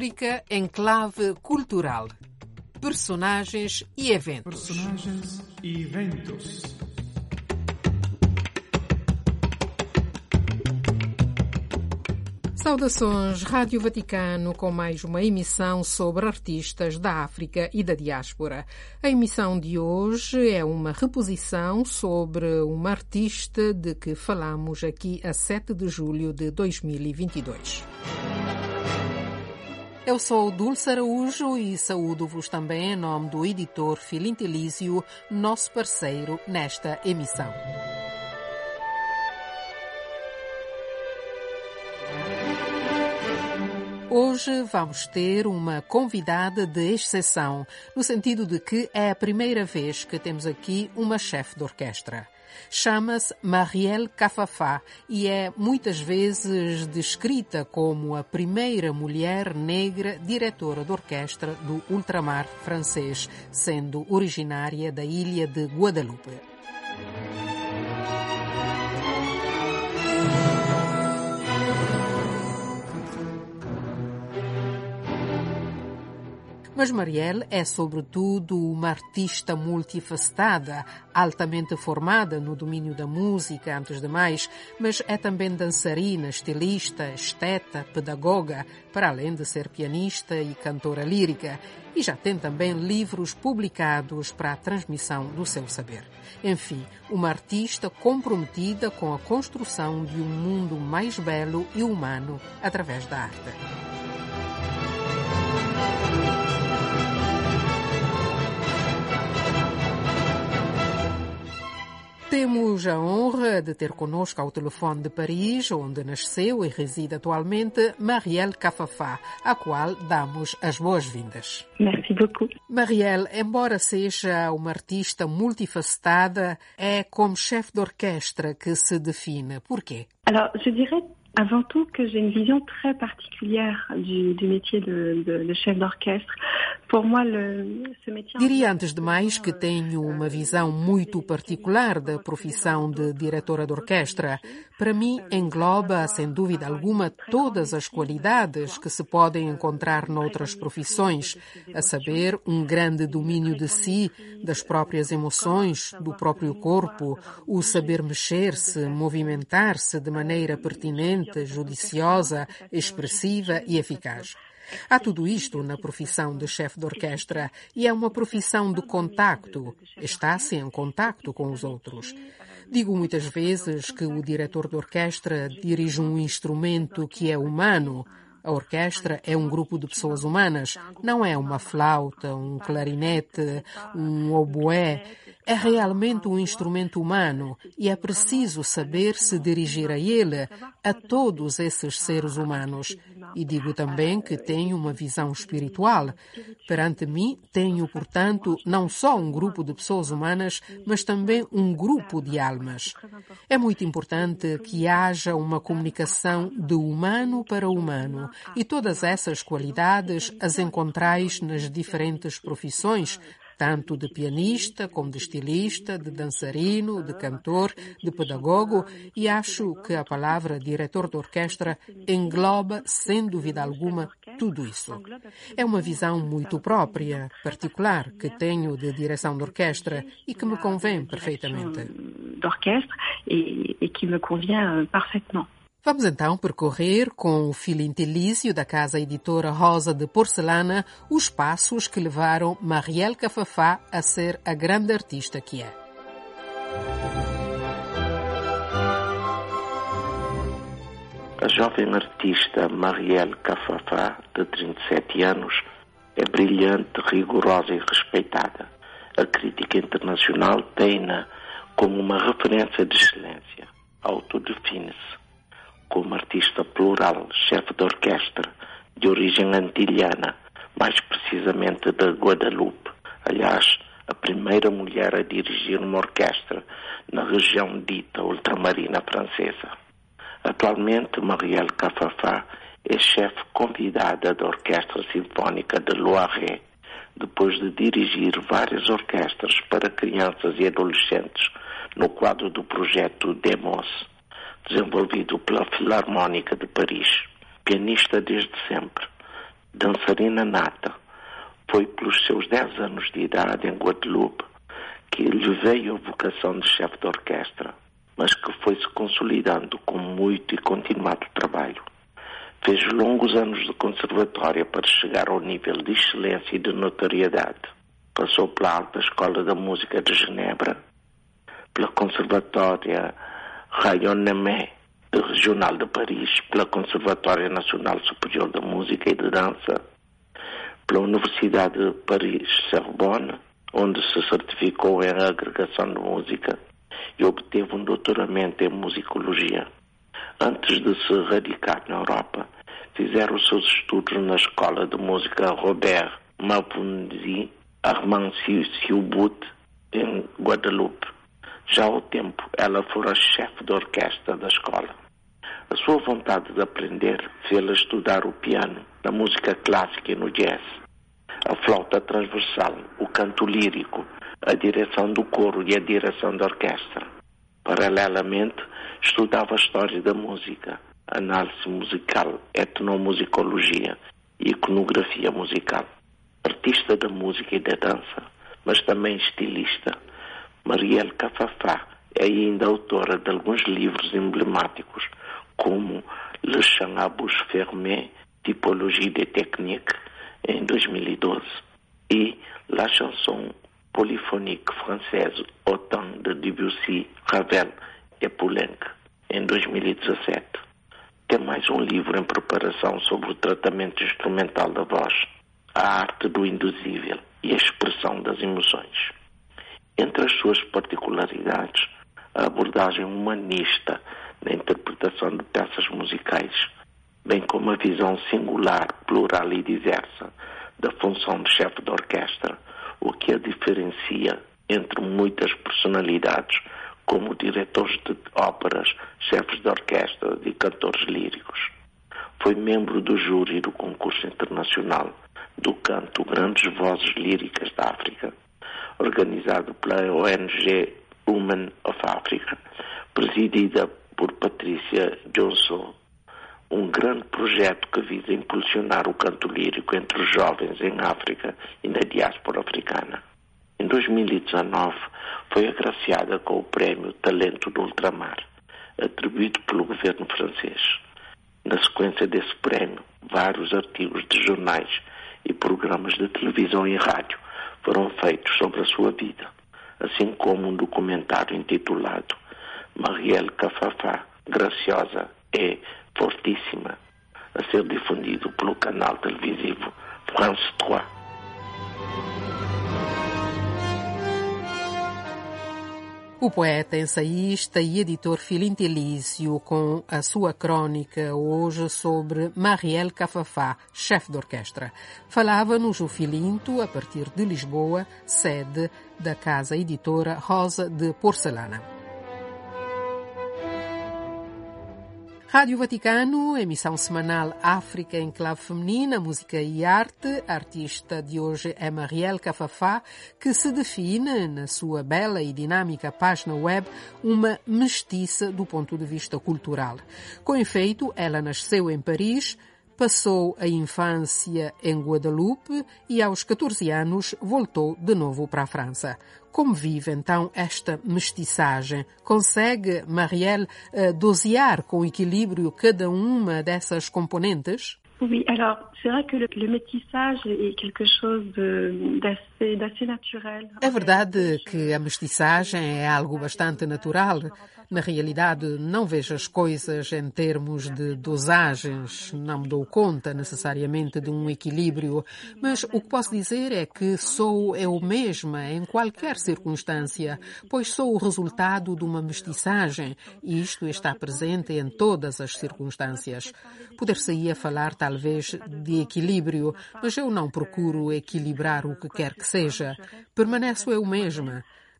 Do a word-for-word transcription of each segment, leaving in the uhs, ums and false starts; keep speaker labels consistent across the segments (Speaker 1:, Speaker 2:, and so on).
Speaker 1: África em clave cultural. Personagens e eventos.
Speaker 2: Personagens e eventos.
Speaker 1: Saudações, Rádio Vaticano, com mais uma emissão sobre artistas da África e da diáspora. A emissão de hoje é uma reposição sobre uma artista de que falamos aqui a sete de julho de dois mil e vinte e dois. Eu sou Dulce Araújo e saúdo-vos também em nome do editor Filinto Elísio, nosso parceiro nesta emissão. Hoje vamos ter uma convidada de exceção, no sentido de que é a primeira vez que temos aqui uma chefe de orquestra. Chama-se Marielle Cafafá e é muitas vezes descrita como a primeira mulher negra diretora de orquestra do ultramar francês, sendo originária da ilha de Guadalupe. Mas Marielle é, sobretudo, uma artista multifacetada, altamente formada no domínio da música, antes de mais, mas é também dançarina, estilista, esteta, pedagoga, para além de ser pianista e cantora lírica, e já tem também livros publicados para a transmissão do seu saber. Enfim, uma artista comprometida com a construção de um mundo mais belo e humano através da arte. Temos a honra de ter connosco ao telefone de Paris, onde nasceu e reside atualmente, Marielle Cafafá, à qual damos as boas-vindas.
Speaker 3: Merci beaucoup.
Speaker 1: Marielle, embora seja uma artista multifacetada, é como chefe de orquestra que se define. Por quê?
Speaker 3: Alors, je dirais avant tout que j'ai une vision très particulière du, du métier de, de, de chef d'orchestre. Pour moi, le, ce métier...
Speaker 1: Diria antes de mais que tenho uma visão muito particular da profissão de diretora de orquestra. Para mim, engloba, sem dúvida alguma, todas as qualidades que se podem encontrar noutras profissões, a saber, um grande domínio de si, das próprias emoções, do próprio corpo, o saber mexer-se, movimentar-se de maneira pertinente, judiciosa, expressiva e eficaz. Há tudo isto na profissão de chefe de orquestra e é uma profissão de contacto. Está-se em contacto com os outros. Digo muitas vezes que o diretor de orquestra dirige um instrumento que é humano. A orquestra é um grupo de pessoas humanas, não é uma flauta, um clarinete, um oboé. É realmente um instrumento humano e é preciso saber se dirigir a ele, a todos esses seres humanos. E digo também que tenho uma visão espiritual. Perante mim, tenho, portanto, não só um grupo de pessoas humanas, mas também um grupo de almas. É muito importante que haja uma comunicação de humano para humano e todas essas qualidades as encontrais nas diferentes profissões, tanto de pianista, como de estilista, de dançarino, de cantor, de pedagogo, e acho que a palavra diretor de orquestra engloba, sem dúvida alguma, tudo isso. É uma visão muito própria, particular, que tenho de direção de orquestra e que me convém perfeitamente.
Speaker 3: D'orchestre e, e que me convient parfaitement.
Speaker 1: Vamos então percorrer com o Filinto Elísio da casa editora Rosa de Porcelana os passos que levaram Marielle Cafafá a ser a grande artista que é.
Speaker 4: A jovem artista Marielle Cafafá, de trinta e sete anos, é brilhante, rigorosa e respeitada. A crítica internacional tem-na como uma referência de excelência. Autodefine-se como artista plural, chefe de orquestra, de origem antilhana, mais precisamente da Guadalupe. Aliás, a primeira mulher a dirigir uma orquestra na região dita ultramarina francesa. Atualmente, Marielle Cafafá é chefe convidada da Orquestra Sinfónica de Loiret, depois de dirigir várias orquestras para crianças e adolescentes no quadro do projeto Demos, desenvolvido pela Filarmónica de Paris. Pianista desde sempre, Dançarina nata, foi pelos seus dez anos de idade em Guadeloupe que lhe veio a vocação de chefe de orquestra, mas que foi se consolidando com muito e continuado trabalho. Fez longos anos de conservatória para chegar ao nível de excelência e de notoriedade. Passou pela Alta Escola da Música de Genebra, pela Conservatória Rayonnemé Regional de Paris, pela Conservatória Nacional Superior da Música e de Dança, pela Universidade de Paris-Sorbonne, onde se certificou em agregação de música e obteve um doutoramento em musicologia. Antes de se radicar na Europa, fizeram os seus estudos na Escola de Música Robert Mapundzi Armand Siubut, em Guadeloupe. Já ao tempo, ela fora chefe de orquestra da escola. A sua vontade de aprender fez-la estudar o piano, a música clássica e no jazz, a flauta transversal, o canto lírico, a direção do coro e a direção da orquestra. Paralelamente, estudava a história da música, análise musical, etnomusicologia e iconografia musical. Artista da música e da dança, mas também estilista, Marielle Cafafá é ainda autora de alguns livros emblemáticos, como Le Chant à bouche fermée, Typologie des techniques, em dois mil e doze, e La chanson polyphonique française au temps de Debussy, Ravel et Poulenc, em dois mil e dezassete. Tem mais um livro em preparação sobre o tratamento instrumental da voz, a arte do indizível e a expressão das emoções. Entre as suas particularidades, a abordagem humanista na interpretação de peças musicais, bem como a visão singular, plural e diversa da função de chefe de orquestra, o que a diferencia entre muitas personalidades, como diretores de óperas, chefes de orquestra e cantores líricos. Foi membro do júri do concurso internacional do canto Grandes Vozes Líricas da África, organizado pela O N G Women of Africa, presidida por Patrícia Johnson, um grande projeto que visa impulsionar o canto lírico entre os jovens em África e na diáspora africana. Em dois mil e dezanove, foi agraciada com o prémio Talento do Ultramar, atribuído pelo governo francês. Na sequência desse prémio, vários artigos de jornais e programas de televisão e rádio foram feitos sobre a sua vida, assim como um documentário intitulado Marielle Cafafá, Graciosa e Fortíssima, a ser difundido pelo canal televisivo France três.
Speaker 1: O poeta, ensaísta e editor Filinto Elísio, com a sua crônica hoje sobre Marielle Cafafá, chefe de orquestra. Falava-nos o Filinto a partir de Lisboa, sede da casa editora Rosa de Porcelana. Rádio Vaticano, emissão semanal África em clave feminina, música e arte. A artista de hoje é Marielle Cafafá, que se define, na sua bela e dinâmica página web, uma mestiça do ponto de vista cultural. Com efeito, ela nasceu em Paris, passou a infância em Guadeloupe e aos catorze anos voltou de novo para a França. Como vive então esta mestiçagem? Consegue Marielle dosear com equilíbrio cada uma dessas componentes?
Speaker 3: Oui, alors c'est vrai que le, le métissage est quelque chose de, d'assez, d'assez naturel.
Speaker 1: É verdade que a mestiçagem é algo bastante natural. Na realidade, não vejo as coisas em termos de dosagens, não me dou conta necessariamente de um equilíbrio, mas o que posso dizer é que sou eu mesma em qualquer circunstância, pois sou o resultado de uma mestiçagem e isto está presente em todas as circunstâncias. Poder-se-ia falar talvez de equilíbrio, mas eu não procuro equilibrar o que quer que seja. Permaneço eu mesma.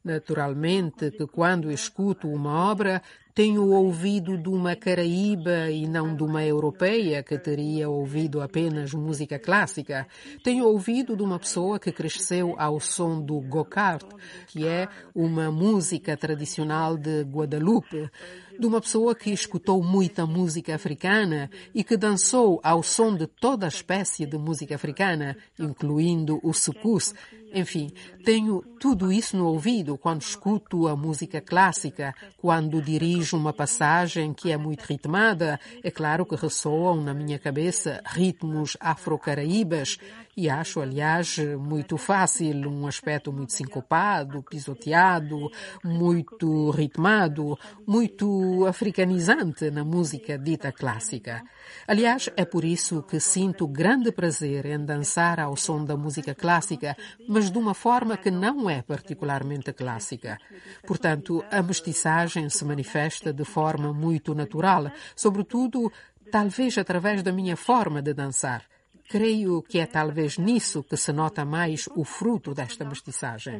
Speaker 1: Naturalmente que quando escuto uma obra, tenho o ouvido de uma caraíba e não de uma europeia que teria ouvido apenas música clássica. Tenho ouvido de uma pessoa que cresceu ao som do gokart, que é uma música tradicional de Guadalupe, de uma pessoa que escutou muita música africana e que dançou ao som de toda a espécie de música africana, incluindo o soukous. Enfim, tenho tudo isso no ouvido quando escuto a música clássica, quando dirijo uma passagem que é muito ritmada. É claro que ressoam na minha cabeça ritmos afro-caraíbas e acho, aliás, muito fácil, um aspecto muito sincopado, pisoteado, muito ritmado, muito africanizante na música dita clássica. Aliás, é por isso que sinto grande prazer em dançar ao som da música clássica, mas de uma forma que não é particularmente clássica. Portanto, a mestiçagem se manifesta de forma muito natural, sobretudo, talvez através da minha forma de dançar. Creio que é talvez nisso que se nota mais o fruto desta mestiçagem.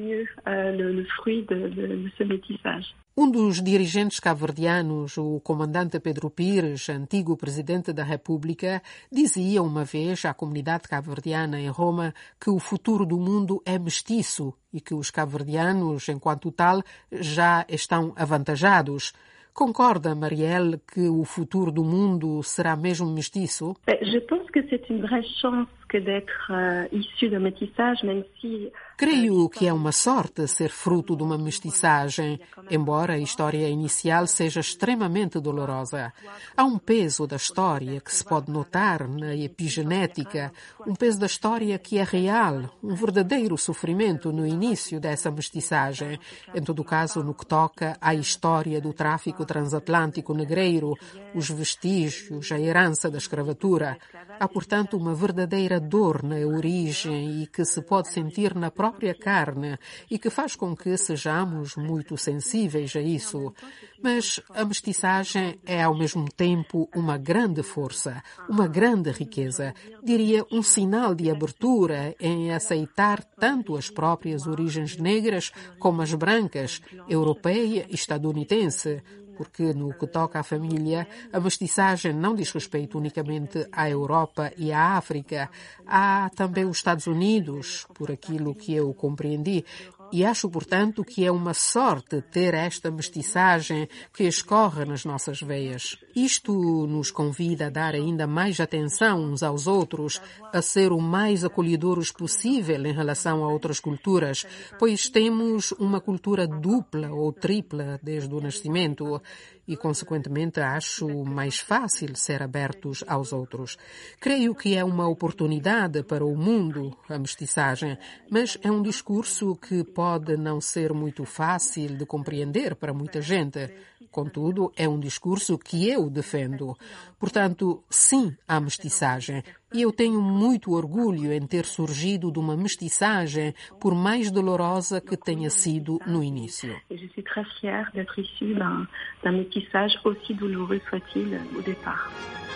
Speaker 1: Um dos dirigentes cabo-verdianos, o comandante Pedro Pires, antigo presidente da República, dizia uma vez à comunidade cabo-verdiana em Roma que o futuro do mundo é mestiço e que os cabo-verdianos, enquanto tal, já estão avantajados. Concorda, Marielle, que o futuro do mundo será mesmo mestiço?
Speaker 3: Je pense que c'est une vraie chance que d'être uh, issu d'un métissage, même si...
Speaker 1: Creio que é uma sorte ser fruto de uma mestiçagem, embora a história inicial seja extremamente dolorosa. Há um peso da história que se pode notar na epigenética, um peso da história que é real, um verdadeiro sofrimento no início dessa mestiçagem, em todo caso no que toca à história do tráfico transatlântico negreiro, os vestígios, a herança da escravatura. Há, portanto, uma verdadeira dor na origem e que se pode sentir na própria carne e que faz com que sejamos muito sensíveis a isso. Mas a mestiçagem é ao mesmo tempo uma grande força, uma grande riqueza, diria um sinal de abertura em aceitar tanto as próprias origens negras como as brancas, europeia e estadunidense. Porque no que toca à família, a mestiçagem não diz respeito unicamente à Europa e à África. Há também os Estados Unidos, por aquilo que eu compreendi. E acho, portanto, que é uma sorte ter esta mestiçagem que escorre nas nossas veias. Isto nos convida a dar ainda mais atenção uns aos outros, a ser o mais acolhedores possível em relação a outras culturas, pois temos uma cultura dupla ou tripla desde o nascimento e, consequentemente, acho mais fácil ser abertos aos outros. Creio que é uma oportunidade para o mundo, a mestiçagem, mas é um discurso que pode não ser muito fácil de compreender para muita gente. Contudo, é um discurso que eu defendo. Portanto, sim à mestiçagem. E eu tenho muito orgulho em ter surgido de uma mestiçagem, por mais dolorosa que tenha sido no início.
Speaker 3: Je suis très fière d'être issue d'un, d'un métissage aussi douloureux soit-il au départ.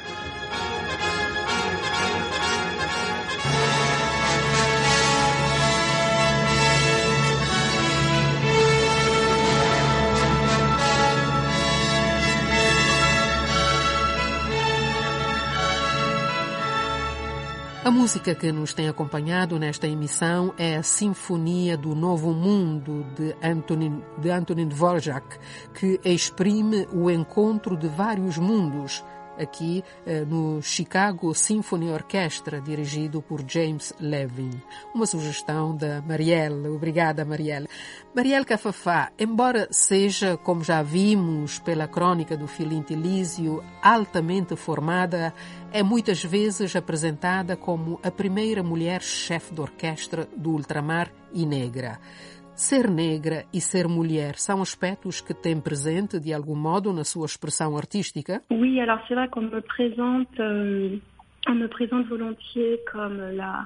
Speaker 1: A música que nos tem acompanhado nesta emissão é a Sinfonia do Novo Mundo, de Antonin, de Antonin Dvorak, que exprime o encontro de vários mundos, aqui no Chicago Symphony Orchestra, dirigido por James Levin. Uma sugestão da Marielle. Obrigada, Marielle. Marielle Cafafá, embora seja, como já vimos pela crônica do Filinto Lísio, altamente formada, é muitas vezes apresentada como a primeira mulher chefe de orquestra do ultramar e negra. Ser negra e ser mulher são aspectos que têm presente, de algum modo, na sua expressão artística?
Speaker 3: Oui, alors c'est vrai qu'on me présente, euh, on me présente volontiers comme la,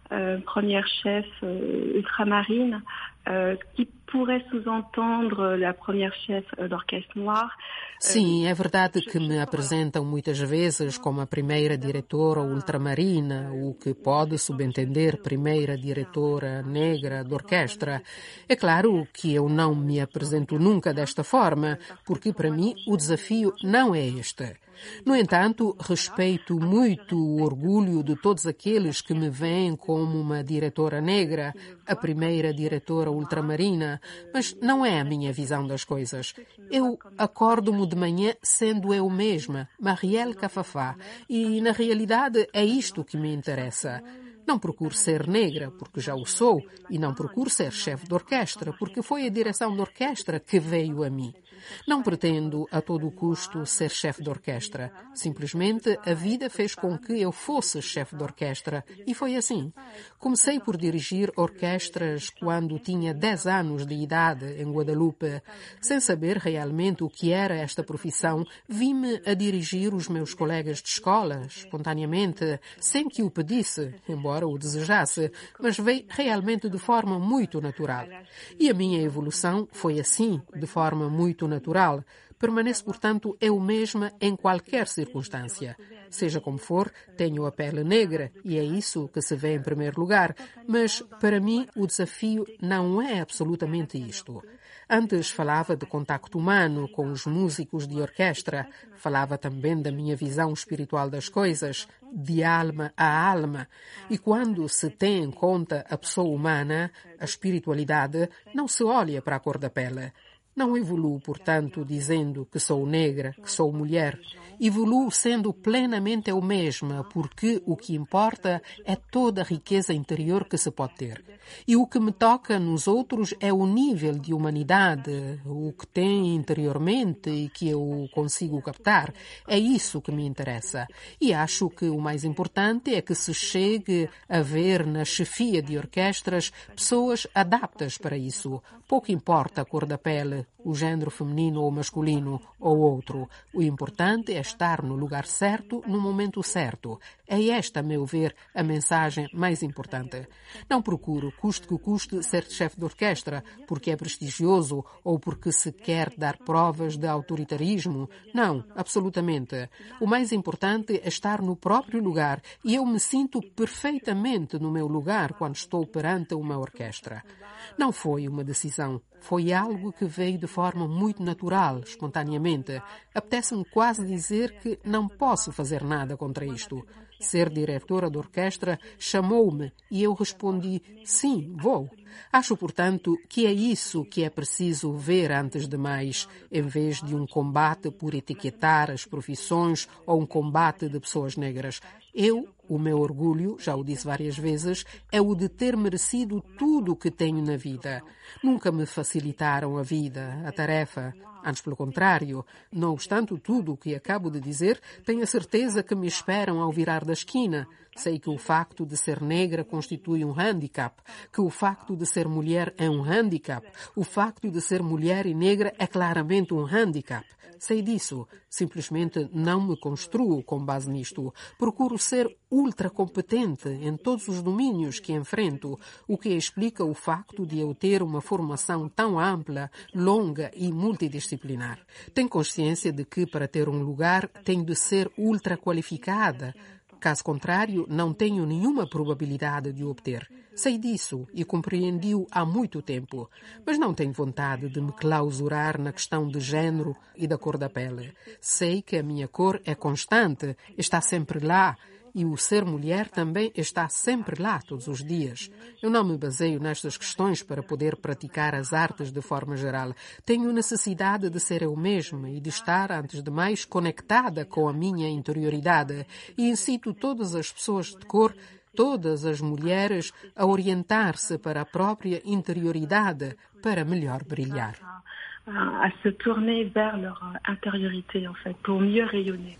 Speaker 3: euh, première chef euh, ultramarine, euh, qui pourrait sous-entendre la première chef d'orchestre noir.
Speaker 1: Sim, é verdade que me apresentam muitas vezes como a primeira diretora ultramarina, o que pode subentender primeira diretora negra de orquestra. É claro que eu não me apresento nunca desta forma, porque para mim o desafio não é este. No entanto, respeito muito o orgulho de todos aqueles que me veem como uma diretora negra, a primeira diretora ultramarina, mas não é a minha visão das coisas. Eu acordo-me de manhã sendo eu mesma, Marielle Cafafá, e na realidade é isto que me interessa. Não procuro ser negra, porque já o sou, e não procuro ser chefe de orquestra, porque foi a direção de orquestra que veio a mim. Não pretendo, a todo custo, ser chefe de orquestra. Simplesmente, a vida fez com que eu fosse chefe de orquestra, e foi assim. Comecei por dirigir orquestras quando tinha dez anos de idade, em Guadalupe. Sem saber realmente o que era esta profissão, vi-me a dirigir os meus colegas de escola, espontaneamente, sem que o pedisse, embora o desejasse, mas veio realmente de forma muito natural. E a minha evolução foi assim, de forma muito natural. Permaneço, portanto, eu mesma em qualquer circunstância. Seja como for, tenho a pele negra e é isso que se vê em primeiro lugar, mas para mim o desafio não é absolutamente isto. Antes falava de contacto humano com os músicos de orquestra, falava também da minha visão espiritual das coisas, de alma a alma. E quando se tem em conta a pessoa humana, a espiritualidade, não se olha para a cor da pele. Não evoluo, portanto, dizendo que sou negra, que sou mulher. Evoluo sendo plenamente eu mesma, porque o que importa é toda a riqueza interior que se pode ter. E o que me toca nos outros é o nível de humanidade, o que tem interiormente e que eu consigo captar. É isso que me interessa. E acho que o mais importante é que se chegue a ver na chefia de orquestras pessoas adaptas para isso. Pouco importa a cor da pele, o género feminino ou masculino ou outro. O importante é estar no lugar certo, no momento certo. É esta, a meu ver, a mensagem mais importante. Não procuro, custe que custe, ser chefe de orquestra porque é prestigioso ou porque se quer dar provas de autoritarismo. Não, absolutamente. O mais importante é estar no próprio lugar e eu me sinto perfeitamente no meu lugar quando estou perante uma orquestra. Não foi uma decisão. Foi algo que veio de forma muito natural, espontaneamente. Apetece-me quase dizer que não posso fazer nada contra isto. Ser diretora de orquestra chamou-me e eu respondi, sim, vou. Acho, portanto, que é isso que é preciso ver antes de mais, em vez de um combate por etiquetar as profissões ou um combate de pessoas negras. Eu, o meu orgulho, já o disse várias vezes, é o de ter merecido tudo o que tenho na vida. Nunca me facilitaram a vida, a tarefa. Antes, pelo contrário. Não obstante tudo o que acabo de dizer, tenho a certeza que me esperam ao virar da esquina. Sei que o facto de ser negra constitui um handicap, que o facto de ser mulher é um handicap, o facto de ser mulher e negra é claramente um handicap. Sei disso. Simplesmente não me construo com base nisto. Procuro ser ultra competente em todos os domínios que enfrento, o que explica o facto de eu ter uma formação tão ampla, longa e multidisciplinar. Tenho consciência de que para ter um lugar tenho de ser ultra qualificada. Caso contrário, não tenho nenhuma probabilidade de o obter. Sei disso e compreendi-o há muito tempo, mas não tenho vontade de me clausurar na questão de género e da cor da pele. Sei que a minha cor é constante, está sempre lá, e o ser mulher também está sempre lá todos os dias. Eu não me baseio nestas questões para poder praticar as artes de forma geral. Tenho necessidade de ser eu mesma e de estar, antes de mais, conectada com a minha interioridade. E incito todas as pessoas de cor, todas as mulheres, a orientar-se para a própria interioridade para melhor brilhar.
Speaker 3: À se tourner vers leur intériorité, en fait, pour mieux rayonner.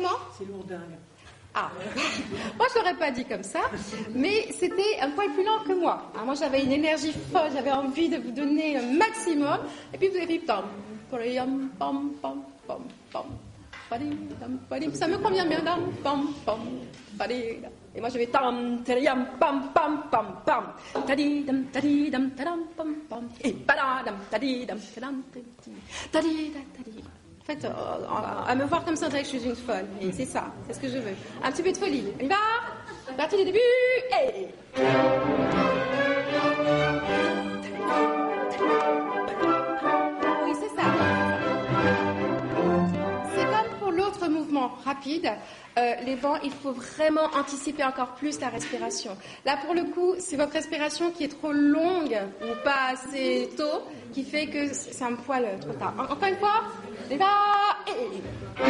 Speaker 5: Comment?
Speaker 6: C'est lourdingue.
Speaker 5: Ah, moi je l'aurais pas dit comme ça, mais c'était un poil plus lent que moi. Alors, moi j'avais une énergie folle, j'avais envie de vous donner un maximum, et puis vous avez fait pam, pam, pam, pam, pam, pam, pam, ça me convient bien, pam, pam, pam, et moi je vais tam, tam, pam, pam, pam, pam, tadidam, tadidam, tadam, pam, pam, et padadam, tadidam, tadam, tadidam, tadidam. En fait, à me voir comme ça, on dirait que je suis une folle. Et c'est ça, c'est ce que je veux. Un petit peu de folie. On y va. Partie du début. Et... Oui, c'est ça. C'est comme pour l'autre mouvement rapide. Euh, les vents, il faut vraiment anticiper encore plus la respiration. Là, pour le coup, c'est votre respiration qui est trop longue ou pas assez tôt qui fait que c'est un poil trop tard. En- encore une fois. Et va et...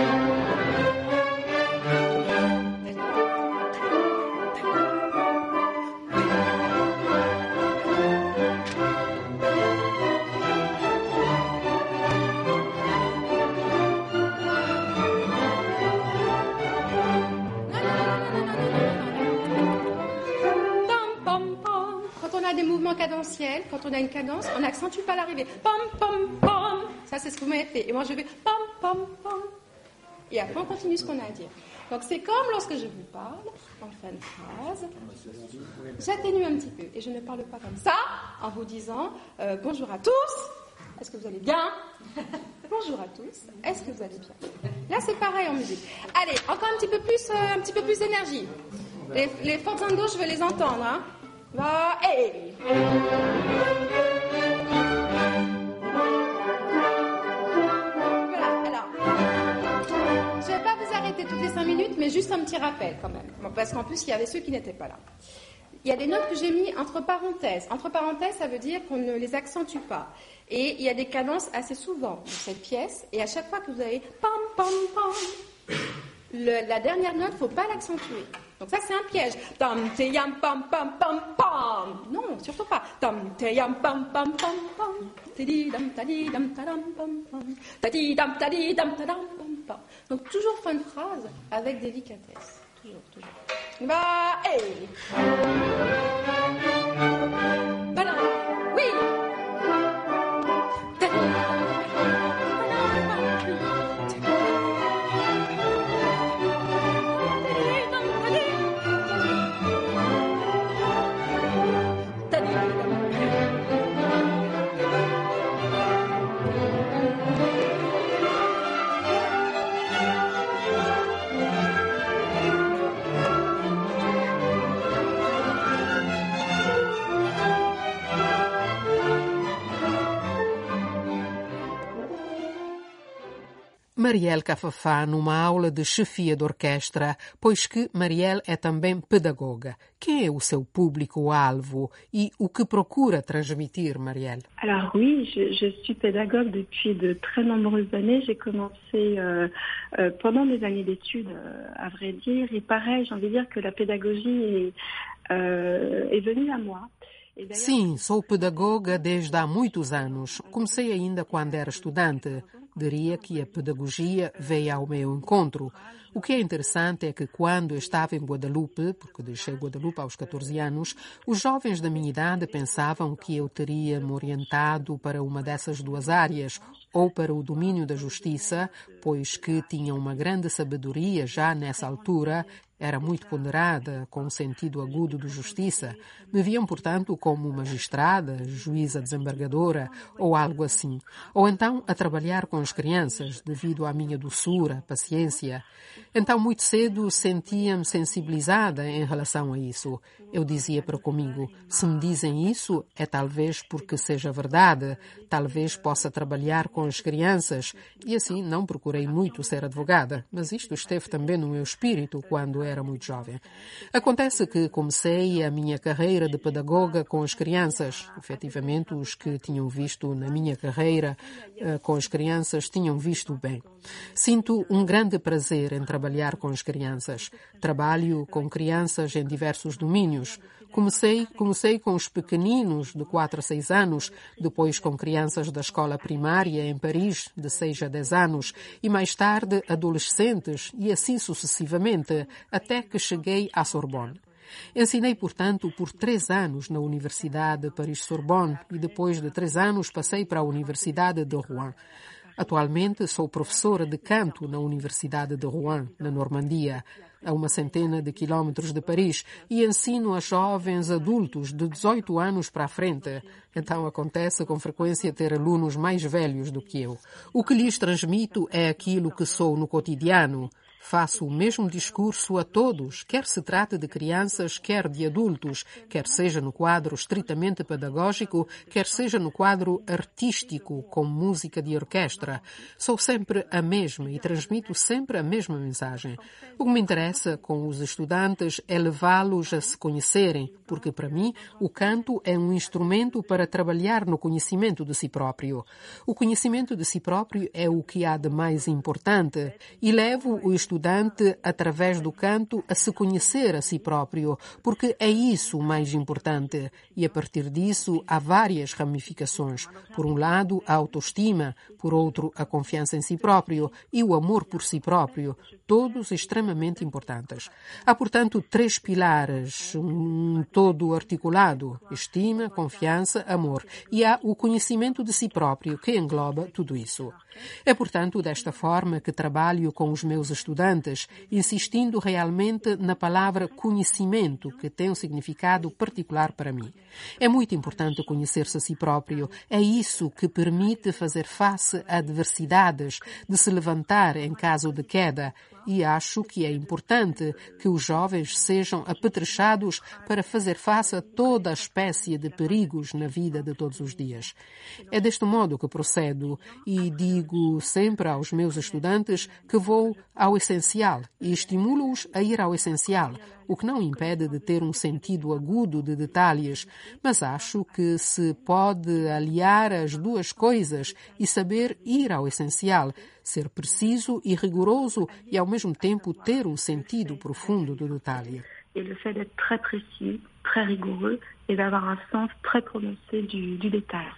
Speaker 5: Quand on a des mouvements cadentiels, quand on a une cadence, on n'accentue pas l'arrivée. Pam, pam, pam. Ça, c'est ce que vous m'avez fait. Et moi, je vais pam, pam, pam. Et après, on continue ce qu'on a à dire. Donc, c'est comme lorsque je vous parle, en fin de phrase, j'atténue un petit peu. Et je ne parle pas comme ça, en vous disant euh, bonjour à tous, est-ce que vous allez bien? Bonjour à tous, est-ce que vous allez bien? Là, c'est pareil en musique. Allez, encore un petit peu plus, euh, un petit peu plus d'énergie. Les, les forzando, je veux les entendre. Hein. Va, hey. Toutes les cinq minutes, mais juste un petit rappel quand même. Bon, parce qu'en plus, il y avait ceux qui n'étaient pas là. Il y a des notes que j'ai mis entre parenthèses. Entre parenthèses, ça veut dire qu'on ne les accentue pas. Et il y a des cadences assez souvent dans cette pièce. Et à chaque fois que vous avez pam, pam, pam, le, la dernière note, il ne faut pas l'accentuer. Donc ça, c'est un piège. Tam, te, yam, pam, pam, pam, pam. Non, surtout pas. Tam, te, yam, pam, pam, pam, pam. Tadidam, tadidam, tadam, pam, pam. Tadidam, tadidam, tadam, pam. Donc toujours fin de phrase avec délicatesse. Toujours, toujours. Bah, hey. Voilà. Oui.
Speaker 1: Marielle Cafafá numa aula de chefia de orquestra, pois que Marielle é também pedagoga. Quem é o seu público-alvo e o que procura transmitir, Marielle?
Speaker 3: Alors oui, je, je suis pédagogue depuis de très nombreuses années. J'ai commencé euh, euh, pendant mes années d'études, euh, à vrai dire. Et pareil, j'ai envie de dire que la pédagogie est, euh, est venue à moi.
Speaker 1: Sim, sou pedagoga desde há muitos anos. Comecei ainda quando era estudante. Diria que a pedagogia veio ao meu encontro. O que é interessante é que quando eu estava em Guadalupe, porque deixei Guadalupe aos catorze anos, os jovens da minha idade pensavam que eu teria me orientado para uma dessas duas áreas, ou para o domínio da justiça, pois que tinham uma grande sabedoria já nessa altura, era muito ponderada, com um sentido agudo de justiça. Me viam, portanto, como magistrada, juíza desembargadora ou algo assim. Ou então a trabalhar com as crianças, devido à minha doçura, paciência. Então, muito cedo, sentia-me sensibilizada em relação a isso. Eu dizia para comigo, se me dizem isso, é talvez porque seja verdade, talvez possa trabalhar com as crianças. E assim, não procurei muito ser advogada, mas isto esteve também no meu espírito quando era muito jovem. Acontece que comecei a minha carreira de pedagoga com as crianças. Efetivamente, os que tinham visto na minha carreira com as crianças tinham visto bem. Sinto um grande prazer em trabalhar com as crianças. Trabalho com crianças em diversos domínios. Comecei, comecei com os pequeninos de quatro a seis anos, depois com crianças da escola primária em Paris, de seis a dez anos, e mais tarde adolescentes, e assim sucessivamente, até que cheguei à Sorbonne. Ensinei, portanto, por três anos na Universidade Paris-Sorbonne e depois de três anos passei para a Universidade de Rouen. Atualmente sou professora de canto na Universidade de Rouen, na Normandia, a uma centena de quilómetros de Paris, e ensino a jovens adultos de dezoito anos para a frente. Então acontece com frequência ter alunos mais velhos do que eu. O que lhes transmito é aquilo que sou no cotidiano. Faço o mesmo discurso a todos, quer se trate de crianças, quer de adultos, quer seja no quadro estritamente pedagógico, quer seja no quadro artístico, com música de orquestra. Sou sempre a mesma e transmito sempre a mesma mensagem. O que me interessa com os estudantes é levá-los a se conhecerem, porque para mim o canto é um instrumento para trabalhar no conhecimento de si próprio. O conhecimento de si próprio é o que há de mais importante e levo o estudante através do canto a se conhecer a si próprio, porque é isso o mais importante. E a partir disso há várias ramificações. Por um lado, a autoestima, por outro, a confiança em si próprio e o amor por si próprio, todos extremamente importantes. Há, portanto, três pilares, um todo articulado: estima, confiança, amor. E há o conhecimento de si próprio, que engloba tudo isso. É, portanto, desta forma que trabalho com os meus estudantes, insistindo realmente na palavra conhecimento, que tem um significado particular para mim. É muito importante conhecer-se a si próprio. É isso que permite fazer face a adversidades, de se levantar em caso de queda. E acho que é importante que os jovens sejam apetrechados para fazer face a toda a espécie de perigos na vida de todos os dias. É deste modo que procedo e digo sempre aos meus estudantes que vou ao essencial e estimulo-os a ir ao essencial, o que não impede de ter um sentido agudo de detalhes, mas acho que se pode aliar as duas coisas e saber ir ao essencial, ser preciso e rigoroso e ao mesmo tempo ter um sentido profundo do detalhe.
Speaker 3: Et le fait d'être très précis, très rigoureux et d'avoir un sens très prononcé du, du détail.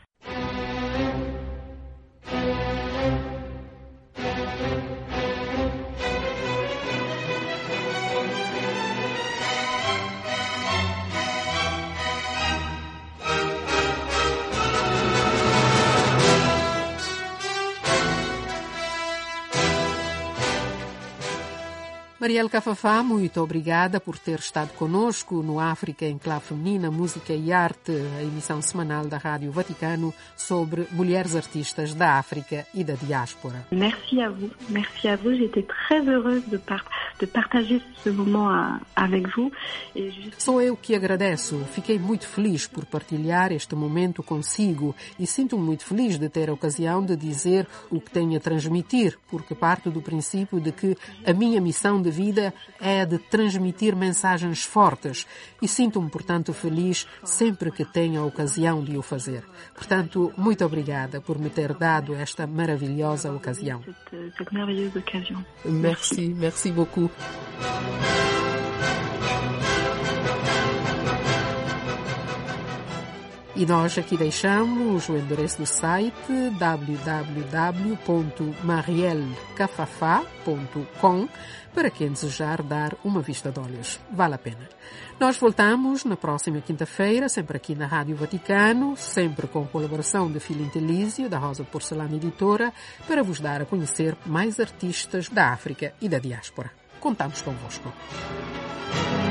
Speaker 1: Marielle Cafafá, muito obrigada por ter estado conosco no África em Clave Feminina, Música e Arte, a emissão semanal da Rádio Vaticano sobre mulheres artistas da África e da diáspora.
Speaker 3: Merci à vous, merci à vous. J'étais très heureuse de, par de partager ce moment à, avec vous. Et je...
Speaker 1: Sou eu que agradeço. Fiquei muito feliz por partilhar este momento consigo e sinto-me muito feliz de ter a ocasião de dizer o que tenho a transmitir, porque parto do princípio de que a minha missão de vida é a de transmitir mensagens fortes e sinto-me, portanto, feliz sempre que tenho a ocasião de o fazer. Portanto, muito obrigada por me ter dado esta maravilhosa ocasião.
Speaker 3: Cette, cette merveilleuse occasion.
Speaker 1: Merci, merci beaucoup. E nós aqui deixamos o endereço do site w w w ponto marielle cafafá ponto com para quem desejar dar uma vista de olhos. Vale a pena. Nós voltamos na próxima quinta-feira, sempre aqui na Rádio Vaticano, sempre com colaboração de Filho Intelísio, da Rosa Porcelana Editora, para vos dar a conhecer mais artistas da África e da diáspora. Contamos convosco.